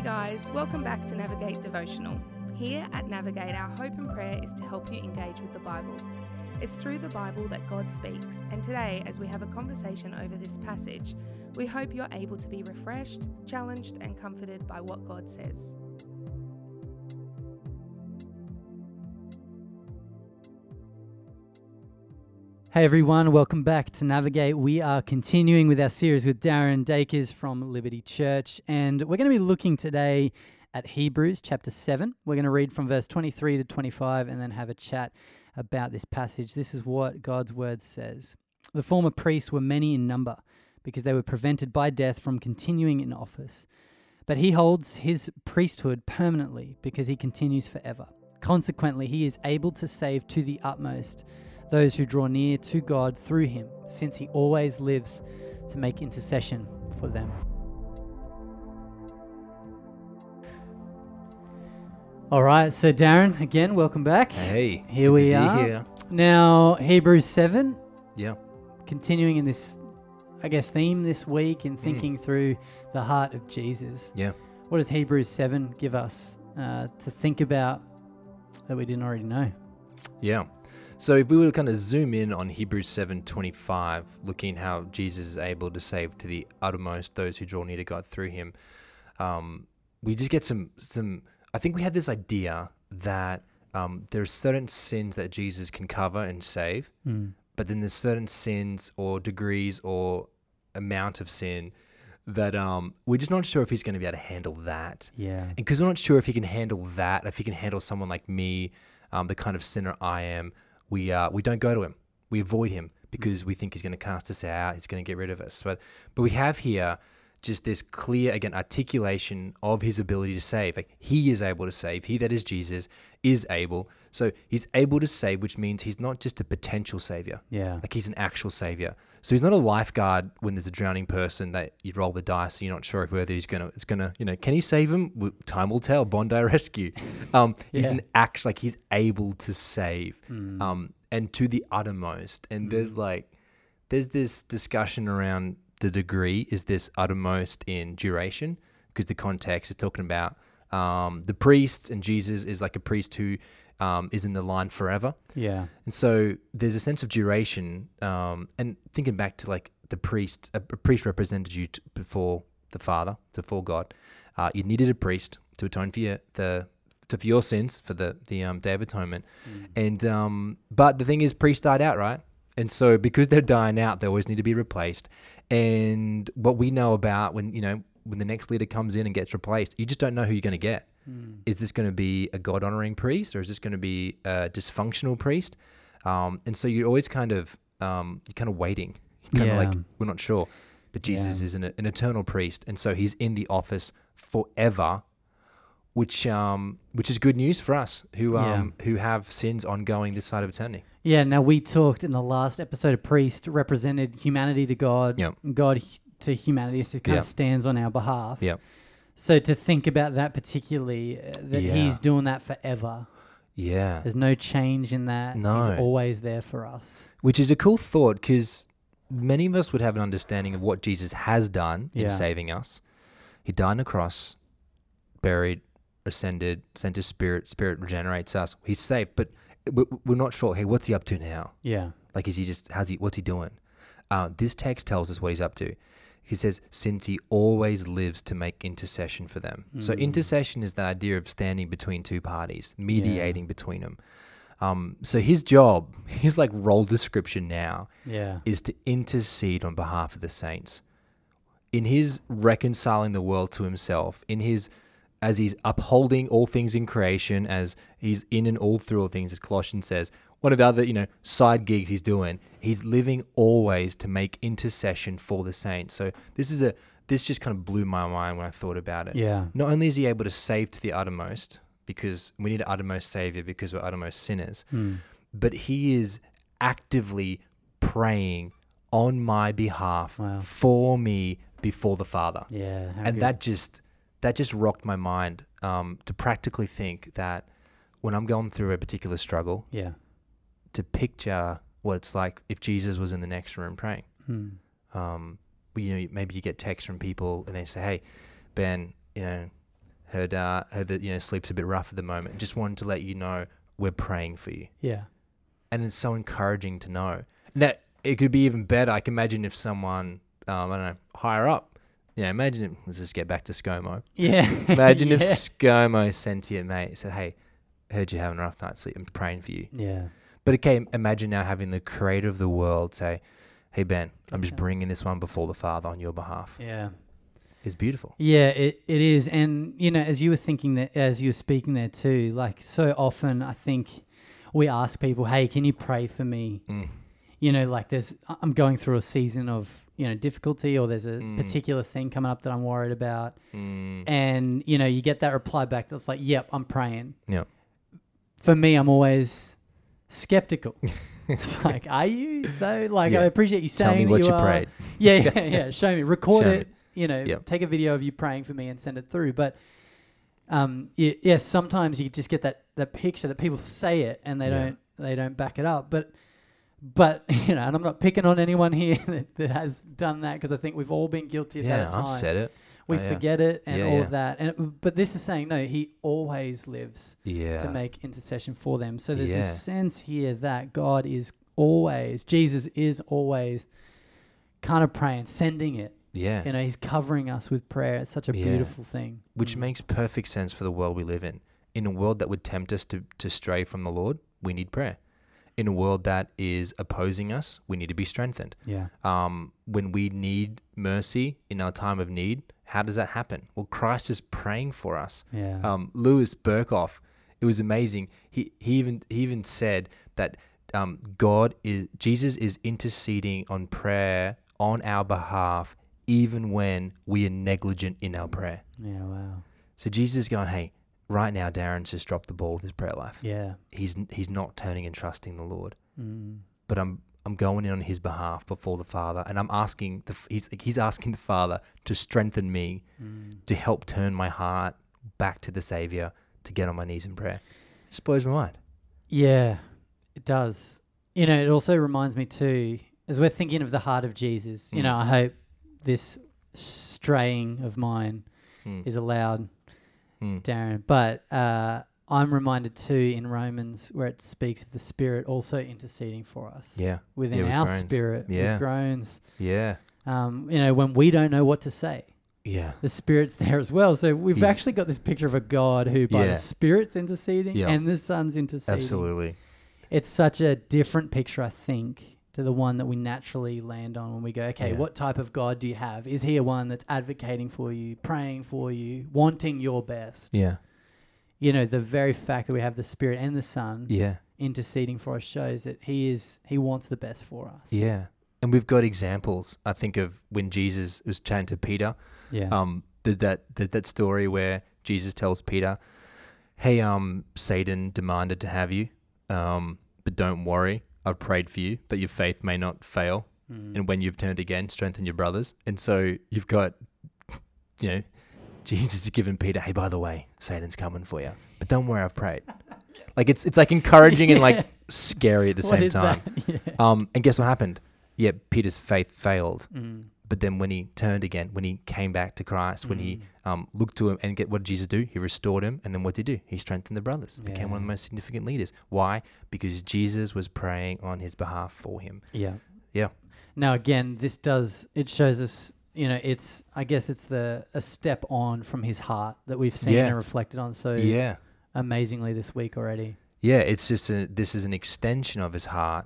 guys, welcome back to Navigate Devotional. Here at Navigate, our hope and prayer is to help you engage with the Bible. It's through the Bible that God speaks, and today, as we have a conversation over this passage, we hope you're able to be refreshed, challenged, and comforted by what God says. Hey everyone, welcome back to Navigate. We are continuing with our series with Darren Dakers from Liberty Church, and we're going to be looking today at Hebrews chapter 7. We're going to read from verse 23 to 25 and then have a chat about this passage. This is what God's word says. The former priests were many in number because they were prevented by death from continuing in office. But he holds his priesthood permanently because he continues forever. Consequently, he is able to save to the utmost those who draw near to God through him, since he always lives to make intercession for them. All right, so Darren, again, welcome back. Hey, here good we to be are. Here. Now, Hebrews 7. Yeah. Continuing in this, theme this week in thinking through the heart of Jesus. Yeah. What does Hebrews 7 give us to think about that we didn't already know? Yeah. So if we were to kind of zoom in on Hebrews 7:25, looking how Jesus is able to save to the uttermost those who draw near to God through him, we just get some. I think we have this idea that there are certain sins that Jesus can cover and save, but then there's certain sins or degrees or amount of sin that we're just not sure if he's going to be able to handle that. Yeah. And because we're not sure if he can handle that, if he can handle someone like me, the kind of sinner I am, we don't go to him. We avoid him because we think he's going to cast us out. He's going to get rid of us. But we have here just this clear, again, articulation of his ability to save. Like, he is able to save. He that is Jesus is able. So he's able to save, which means he's not just a potential savior. Yeah. Like, he's an actual savior. So he's not a lifeguard when there's a drowning person that you roll the dice and you're not sure if whether it's gonna, can he save him? Time will tell. Bondi rescue. He's an act, like he's able to save, and to the uttermost. And there's this discussion around the degree. Is this uttermost in duration? Because the context is talking about the priests, and Jesus is like a priest who is in the line forever. Yeah. And so there's a sense of duration. And thinking back to like the priest, a priest represented you before the Father, before God. You needed a priest to atone for your sins, for the Day of Atonement. And but the thing is, priests died out, right? And so because they're dying out, they always need to be replaced. And what we know about when the next leader comes in and gets replaced, you just don't know who you're going to get. Is this going to be a God-honoring priest, or is this going to be a dysfunctional priest? And so you're always you're waiting. We're not sure. But Jesus is an eternal priest, and so he's in the office forever, which is good news for us who have sins ongoing this side of eternity. Yeah. Now, we talked in the last episode of priest represented humanity to God, God to humanity, so it kind of stands on our behalf. Yeah. So to think about that particularly, that he's doing that forever. Yeah. There's no change in that. No. He's always there for us. Which is a cool thought, because many of us would have an understanding of what Jesus has done in saving us. He died on the cross, buried, ascended, sent his spirit regenerates us. He's saved, but we're not sure, hey, what's he up to now? Yeah. Like, what's he doing? This text tells us what he's up to. He says, since he always lives to make intercession for them. So intercession is the idea of standing between two parties, mediating between them. So his job, his role description now is to intercede on behalf of the saints. In his reconciling the world to himself, as he's upholding all things in creation, as he's in and all through all things, as Colossians says, one of the other, side gigs he's doing, he's living always to make intercession for the saints. So this just kind of blew my mind when I thought about it. Yeah. Not only is he able to save to the uttermost, because we need an uttermost savior because we're uttermost sinners, but he is actively praying on my behalf for me before the Father. Yeah. And good. That just rocked my mind to practically think that when I'm going through a particular struggle, to picture what it's like if Jesus was in the next room praying. Maybe you get texts from people and they say, hey, Ben, Heard that sleep's a bit rough at the moment. Just wanted to let you know we're praying for you. Yeah. And it's so encouraging to know. Now, it could be even better. I can imagine if someone, I don't know, higher up, imagine, let's just get back to ScoMo. Yeah. Imagine if ScoMo sent to your mate and said, hey, heard you're having a rough night's sleep. I'm praying for you. Yeah. But okay, imagine now having the creator of the world say, hey, Ben, I'm just bringing this one before the Father on your behalf. Yeah. It's beautiful. Yeah, it is. And, as you were thinking that, as you were speaking there too, like so often I think we ask people, hey, can you pray for me? Like I'm going through a season of, difficulty, or there's a particular thing coming up that I'm worried about. And, you get that reply back that's like, yep, I'm praying. Yep. For me, I'm always skeptical. It's like, are you though? Like, I appreciate you saying Tell me what you prayed. Yeah. Show me, record it. Me. Take a video of you praying for me and send it through. But sometimes you just get that picture that people say it and they don't back it up. But and I'm not picking on anyone here that has done that, because I think we've all been guilty of that at times. I've said it. We forget it and all of that. But this is saying, no, he always lives to make intercession for them. So there's a sense here that Jesus is always kind of praying, sending it. Yeah. He's covering us with prayer. It's such a beautiful thing. Which makes perfect sense for the world we live in. In a world that would tempt us to stray from the Lord, we need prayer. In a world that is opposing us, we need to be strengthened. Yeah. When we need mercy in our time of need, how does that happen? Well, Christ is praying for us. Yeah. Louis Berkhoff, it was amazing. He even said that Jesus is interceding on prayer on our behalf, even when we are negligent in our prayer. Yeah, wow. So Jesus is going, hey, right now Darren's just dropped the ball with his prayer life. Yeah. He's not turning and trusting the Lord. But I'm going in on his behalf before the Father, and I'm asking he's asking the Father to strengthen me, to help turn my heart back to the Savior, to get on my knees in prayer. It just blows my mind. Yeah, it does. It also reminds me too, as we're thinking of the heart of Jesus, I hope this straying of mine is allowed, Darren. But I'm reminded too in Romans, where it speaks of the Spirit also interceding for us. Yeah. Within our groans. Spirit, with groans. Yeah. When we don't know what to say. Yeah. The Spirit's there as well. So we've actually got this picture of a God who by the Spirit's interceding and the Son's interceding. Absolutely. It's such a different picture, I think, to the one that we naturally land on when we go, okay, what type of God do you have? Is he a one that's advocating for you, praying for you, wanting your best? Yeah. The very fact that we have the Spirit and the Son interceding for us shows that he wants the best for us. Yeah. And we've got examples. I think of when Jesus was chatting to Peter. Yeah. There's that story where Jesus tells Peter, hey, Satan demanded to have you, but don't worry. I've prayed for you that your faith may not fail. And when you've turned again, strengthen your brothers. And so you've got, Jesus has given Peter, hey, by the way, Satan's coming for you. But don't worry, I've prayed. Like it's like encouraging and like scary at the same time. And guess what happened? Yeah, Peter's faith failed. But then when he turned again, when he came back to Christ, when he looked to him and what did Jesus do? He restored him. And then what did he do? He strengthened the brothers, became one of the most significant leaders. Why? Because Jesus was praying on his behalf for him. Yeah. Yeah. Now, again, it shows us, I guess it's a step on from his heart that we've seen and reflected on so amazingly this week already. Yeah, it's just this is an extension of his heart.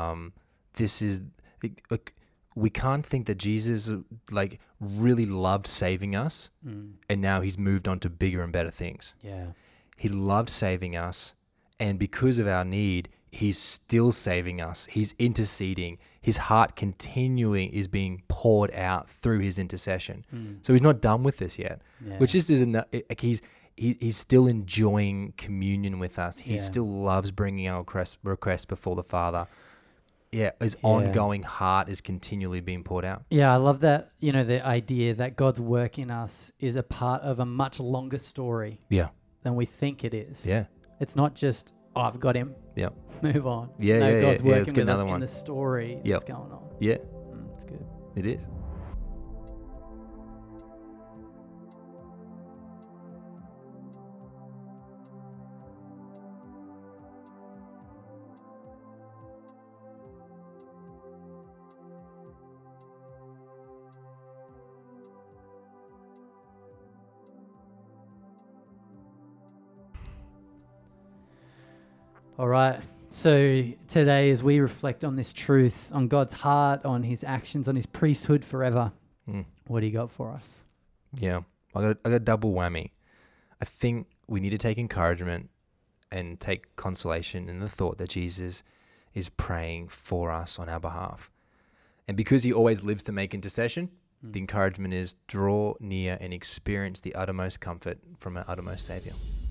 We can't think that Jesus like really loved saving us and now he's moved on to bigger and better things. Yeah. He loved saving us, and because of our need, he's still saving us. He's interceding. His heart continuing is being poured out through his intercession. So he's not done with this yet, which is he's still enjoying communion with us. He still loves bringing our requests before the Father. Yeah, his ongoing heart is continually being poured out. Yeah, I love that, the idea that God's work in us is a part of a much longer story than we think it is. Yeah. It's not just, I've got him. Yeah. Move on. Yeah, God's working with us in the story that's going on. Yeah. It's good. It is. All right. So today, as we reflect on this truth, on God's heart, on his actions, on his priesthood forever, what do you got for us? Yeah, I got a double whammy. I think we need to take encouragement and take consolation in the thought that Jesus is praying for us on our behalf. And because he always lives to make intercession, the encouragement is draw near and experience the uttermost comfort from our uttermost Savior.